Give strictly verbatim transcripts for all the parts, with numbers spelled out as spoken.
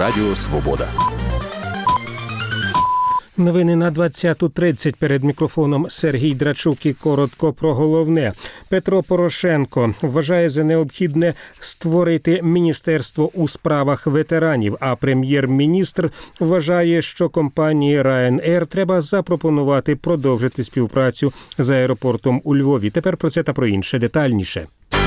Радіо Свобода. Новини на двадцяту тридцять. Перед мікрофоном Сергій Драчук і коротко про головне. Петро Порошенко вважає за необхідне створити міністерство у справах ветеранів, а прем'єр-міністр вважає, що компанії Ryanair треба запропонувати продовжити співпрацю з аеропортом у Львові. Тепер про це та про інше детальніше.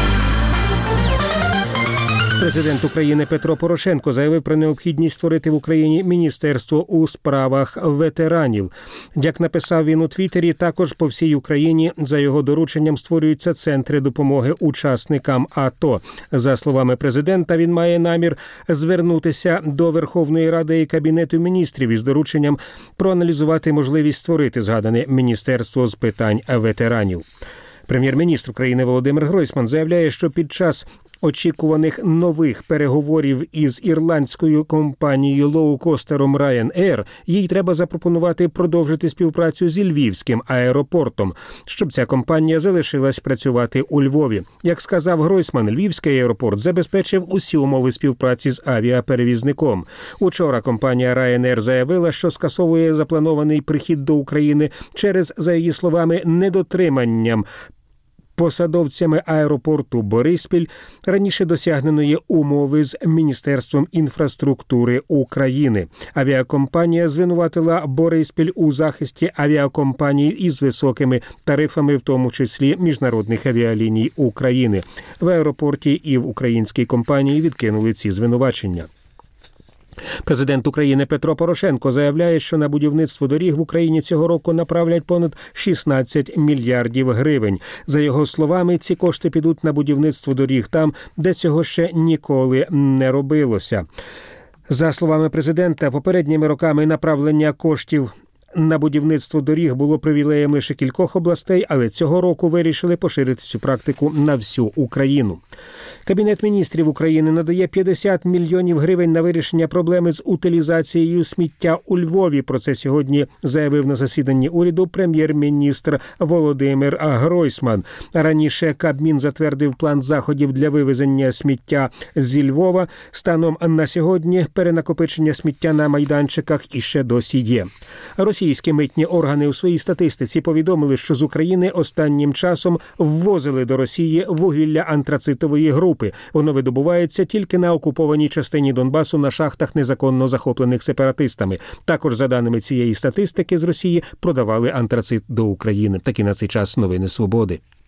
Президент України Петро Порошенко заявив про необхідність створити в Україні міністерство у справах ветеранів. Як написав він у Твіттері, також по всій Україні за його дорученням створюються центри допомоги учасникам АТО. За словами президента, він має намір звернутися до Верховної Ради і Кабінету міністрів із дорученням проаналізувати можливість створити згадане міністерство з питань ветеранів. Прем'єр-міністр України Володимир Гройсман заявляє, що під час очікуваних нових переговорів із ірландською компанією лоукостером Ryanair їй треба запропонувати продовжити співпрацю зі Львівським аеропортом, щоб ця компанія залишилась працювати у Львові. Як сказав Гройсман, Львівський аеропорт забезпечив усі умови співпраці з авіаперевізником. Учора компанія Ryanair заявила, що скасовує запланований прихід до України через, за її словами, недотриманням посадовцями аеропорту Бориспіль раніше досягненої умови з Міністерством інфраструктури України. Авіакомпанія звинуватила Бориспіль у захисті авіакомпаній із високими тарифами, в тому числі міжнародних авіаліній України. В аеропорті і в українській компанії відкинули ці звинувачення. Президент України Петро Порошенко заявляє, що на будівництво доріг в Україні цього року направлять понад шістнадцять мільярдів гривень. За його словами, ці кошти підуть на будівництво доріг там, де цього ще ніколи не робилося. За словами президента, попередніми роками направлення коштів на будівництво доріг було привілеєм лише кількох областей, але цього року вирішили поширити цю практику на всю Україну. Кабінет міністрів України надає п'ятдесят мільйонів гривень на вирішення проблеми з утилізацією сміття у Львові. Про це сьогодні заявив на засіданні уряду прем'єр-міністр Володимир Гройсман. Раніше Кабмін затвердив план заходів для вивезення сміття зі Львова. Станом на сьогодні перенакопичення сміття на майданчиках іще досі є. Російські митні органи у своїй статистиці повідомили, що з України останнім часом ввозили до Росії вугілля антрацитової групи. Воно видобувається тільки на окупованій частині Донбасу на шахтах, незаконно захоплених сепаратистами. Також, за даними цієї статистики, з Росії продавали антрацит до України. Такі на цей час новини Свободи.